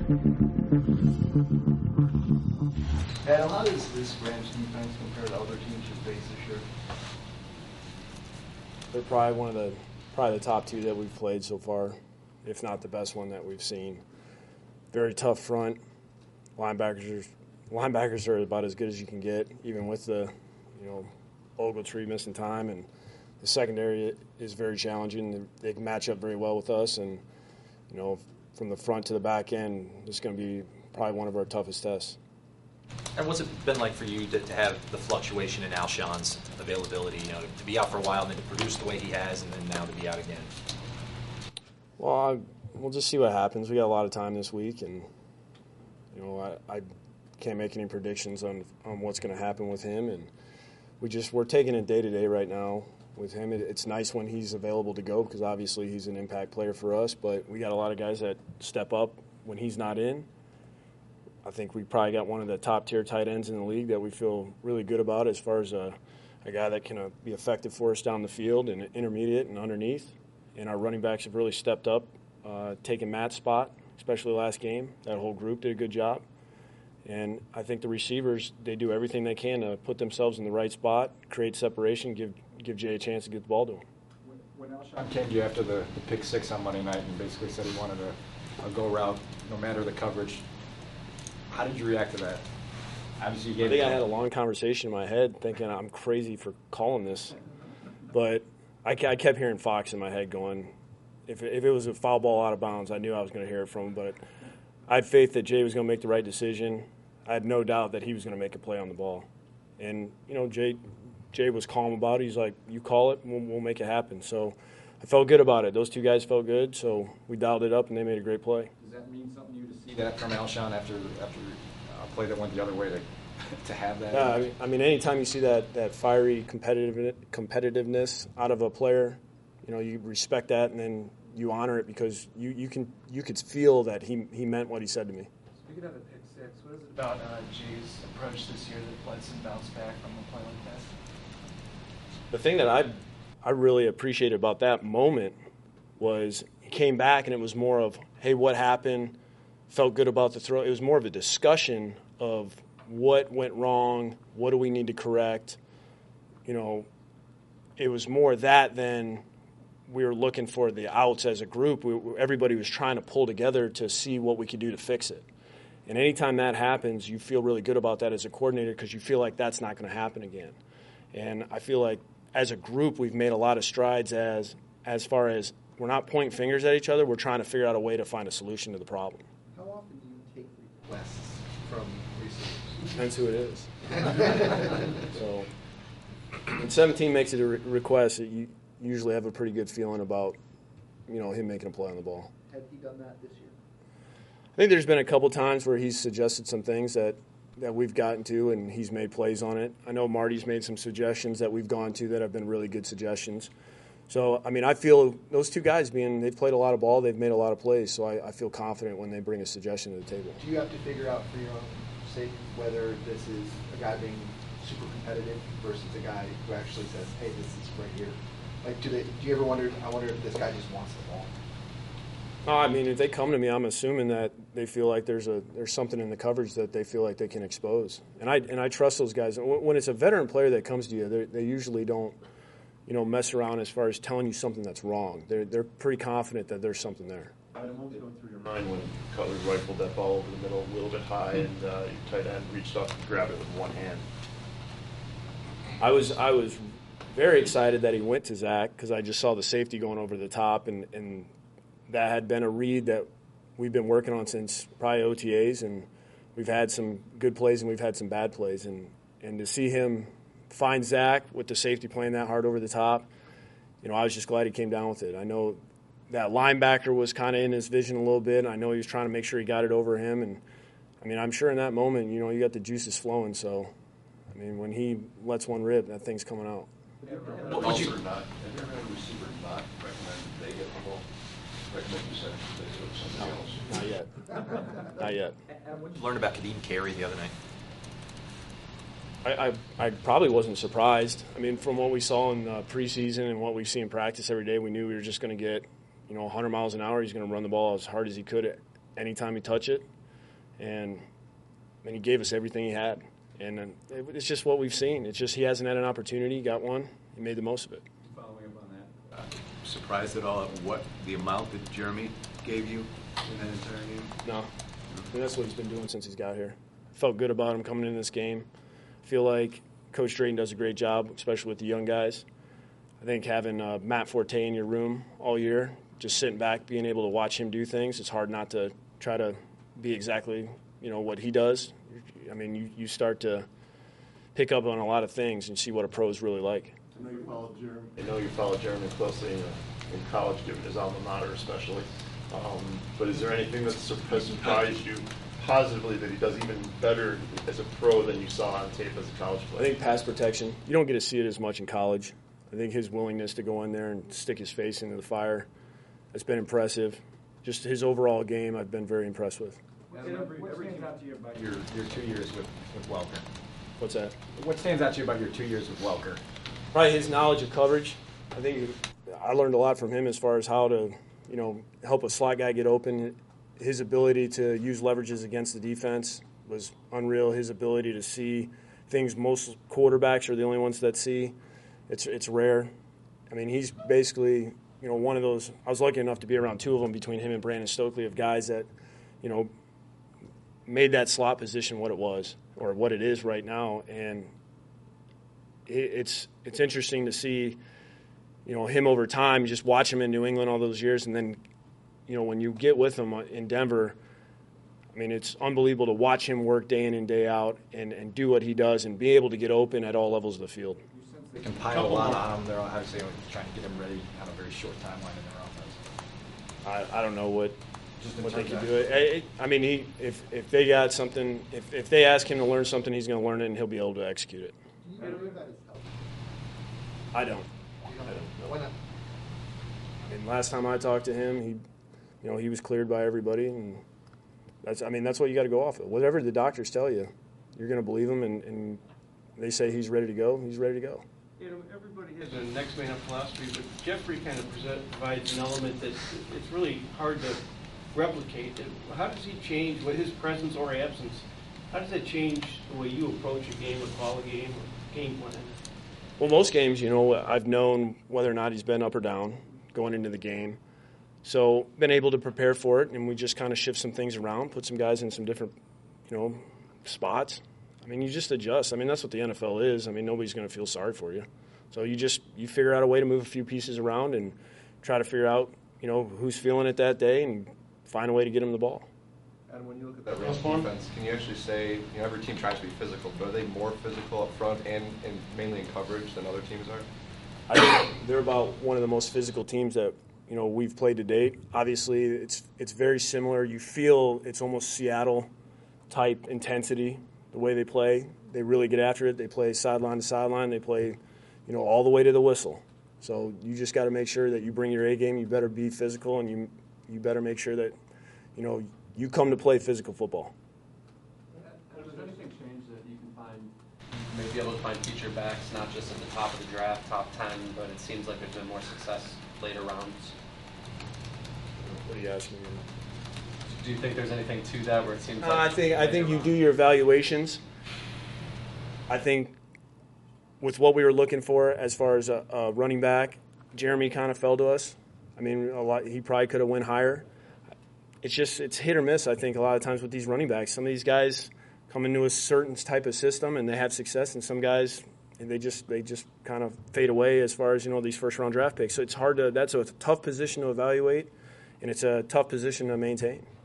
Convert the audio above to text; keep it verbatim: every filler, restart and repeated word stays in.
Adam, how does this Rams defense compare to other teams you face this year? They're probably one of the probably the top two that we've played so far, if not the best one that we've seen. Very tough front. Linebackers are, linebackers are about as good as you can get, even with the, you know, Ogletree missing time. And the secondary is very challenging. They can match up very well with us. And, you know, from the front to the back end, it's going to be probably one of our toughest tests. And what's it been like for you to, to have the fluctuation in Alshon's availability, you know, to, to be out for a while and then to produce the way he has and then now to be out again? Well, I, we'll just see what happens. We got a lot of time this week, and, you know, I, I can't make any predictions on, on what's going to happen with him. And we just, we're taking it day to day right now with him. It, it's nice when he's available to go because obviously he's an impact player for us, but we got a lot of guys that step up when he's not in. I think we probably got one of the top-tier tight ends in the league that we feel really good about as far as a, a guy that can uh, be effective for us down the field and intermediate and underneath. And our running backs have really stepped up, uh, taking Matt's spot, especially last game. That whole group did a good job. And I think the receivers, they do everything they can to put themselves in the right spot, create separation, give give Jay a chance to get the ball to him. When, when Alshon came to you after the, the pick six on Monday night and basically said he wanted a, a go route no matter the coverage, how did you react to that? Obviously, you gave I think it I had a long conversation in my head thinking I'm crazy for calling this. But I, I kept hearing Fox in my head going, if it, if it was a foul ball out of bounds, I knew I was going to hear it from him. But I had faith that Jay was going to make the right decision. I had no doubt that he was going to make a play on the ball. And, you know, Jay Jay was calm about it. He's like, you call it, we'll, we'll make it happen. So I felt good about it. Those two guys felt good, so we dialed it up, and they made a great play. Does that mean something to you to see that from Alshon after after a play that went the other way to to have that? Yeah, I mean, I mean, anytime you see that, that fiery competitive competitiveness out of a player, you know, you respect that, and then you honor it because you, you can you could feel that he he meant what he said to me. Speaking of the pick six, what is it about uh, Jay's approach this year that lets him bounce back from a play like that? The thing that I I really appreciated about that moment was he came back and it was more of, hey, what happened? Felt good about the throw. It was more of a discussion of what went wrong, what do we need to correct. You know, it was more that than we were looking for the outs as a group. We, everybody was trying to pull together to see what we could do to fix it. And anytime that happens, you feel really good about that as a coordinator because you feel like that's not going to happen again. And I feel like as a group, we've made a lot of strides as as far as we're not pointing fingers at each other. We're trying to figure out a way to find a solution to the problem. How often do you take requests from receivers? Depends who it is. So when seventeen makes it a re- request, you usually have a pretty good feeling about, you know, him making a play on the ball. Have he done that this year? I think there's been a couple times where he's suggested some things that, that we've gotten to, and he's made plays on it. I know Marty's made some suggestions that we've gone to that have been really good suggestions. So, I mean, I feel those two guys being, they've played a lot of ball, they've made a lot of plays, so I, I feel confident when they bring a suggestion to the table. Do you have to figure out for your own sake whether this is a guy being super competitive versus a guy who actually says, hey, this is right here? Like, do they? Do you ever wonder, I wonder if this guy just wants the ball? No, I mean, if they come to me, I'm assuming that they feel like there's a there's something in the coverage that they feel like they can expose, and I and I trust those guys. When it's a veteran player that comes to you, they they usually don't, you know, mess around as far as telling you something that's wrong. They're they're pretty confident that there's something there. Adam, what was going through your mind when Cutler rifled that ball over the middle a little bit high and uh, your tight end reached up and grabbed it with one hand? I was I was very excited that he went to Zach because I just saw the safety going over the top, and, and that had been a read that we've been working on since probably O T As, and we've had some good plays and we've had some bad plays. And, and to see him find Zach with the safety playing that hard over the top, you know, I was just glad he came down with it. I know that linebacker was kind of in his vision a little bit, and I know he was trying to make sure he got it over him. And, I mean, I'm sure in that moment, you know, you got the juices flowing. So, I mean, when he lets one rip, that thing's coming out. What would you not? Have you ever had a receiver not recommend they get the ball? Recommend you send they do it to somebody else? Not yet. Not yet. And what did you learn about Kadeem Carey the other night? I, I, I probably wasn't surprised. I mean, from what we saw in uh, preseason and what we see in practice every day, we knew we were just going to get, you know, one hundred miles an hour. He's going to run the ball as hard as he could anytime he touched it, and and he gave us everything he had. And uh, it, it's just what we've seen. It's just he hasn't had an opportunity. He got one. He made the most of it. Following up on that. Uh, surprised at all at what the amount that Jeremy gave you in that entire game? No. I mean, that's what he's been doing since he's got here. Felt good about him coming in this game. Feel like Coach Drayton does a great job, especially with the young guys. I think having uh, Matt Forte in your room all year, just sitting back, being able to watch him do things, it's hard not to try to be exactly, you know, what he does. I mean, you, you start to pick up on a lot of things and see what a pro's really like. I know you followed Jeremy. I know you followed Jeremy closely in, in college, given his alma mater especially. Um, but is there anything that's sur- has surprised you positively that he does even better as a pro than you saw on tape as a college I player? think pass protection, you don't get to see it as much in college. I think his willingness to go in there and stick his face into the fire has been impressive. Just his overall game, I've been very impressed with. What stands out to you about your, your two years with, with Welker? What's that? What stands out to you about your two years with Welker? Probably his knowledge of coverage. I think I learned a lot from him as far as how to, you know, help a slot guy get open. His ability to use leverages against the defense was unreal. His ability to see things most quarterbacks are the only ones that see. It's it's rare. I mean, he's basically, you know, one of those. I was lucky enough to be around two of them between him and Brandon Stokely, of guys that, you know, made that slot position what it was or what it is right now. And it, it's it's interesting to see, you know, him over time, just watch him in New England all those years, and then, you know, when you get with him in Denver, I mean, it's unbelievable to watch him work day in and day out and, and do what he does and be able to get open at all levels of the field. They can pile a lot on him. They're obviously trying to get him ready on a very short timeline in their offense. I, I don't know what Just in what they terms can of- do. It, it, I mean, he if if they got something, if if they ask him to learn something, he's going to learn it and he'll be able to execute it. Do you believe that is healthy? I don't. You don't know. Why not? I mean, last time I talked to him, he, you know, he was cleared by everybody, and that's. I mean, that's what you got to go off of. Whatever the doctors tell you, you're going to believe them, and, and they say he's ready to go. He's ready to go. You know, everybody has a next man up philosophy, but Jeffrey kind of present, provides an element that it's really hard to replicate. How does he change, with his presence or absence, how does that change the way you approach a game, or call a game, or game plan? Well, most games, you know, I've known whether or not he's been up or down going into the game. So been able to prepare for it, and we just kind of shift some things around, put some guys in some different, you know, spots. I mean, you just adjust. I mean, that's what the N F L is. I mean, nobody's going to feel sorry for you. So you just you figure out a way to move a few pieces around and try to figure out, you know, who's feeling it that day and find a way to get him the ball. And when you look at that Rams defense, can you actually say, you know, every team tries to be physical, but are they more physical up front and, and mainly in coverage than other teams are? I think they're about one of the most physical teams that, you know, we've played to date. Obviously, it's it's very similar. You feel it's almost Seattle-type intensity, the way they play. They really get after it. They play sideline to sideline. They play, you know, all the way to the whistle. So you just got to make sure that you bring your A game. You better be physical, and you you better make sure that, you know, you come to play physical football. Has anything changed that you can find? Maybe be able to find future backs, not just at the top of the draft, top ten, but it seems like there's been more success later rounds. What are you asking me? Do you think there's anything to that where it seems Uh, like I think I think later you rounds? do your evaluations. I think with what we were looking for as far as a, a running back, Jeremy kind of fell to us. I mean, a lot. He probably could have went higher. It's just it's hit or miss. I think a lot of times with these running backs, some of these guys come into a certain type of system and they have success, and some guys they just they just kind of fade away as far as, you know, these first round draft picks. So it's hard to. That's a tough position to evaluate, and it's a tough position to maintain.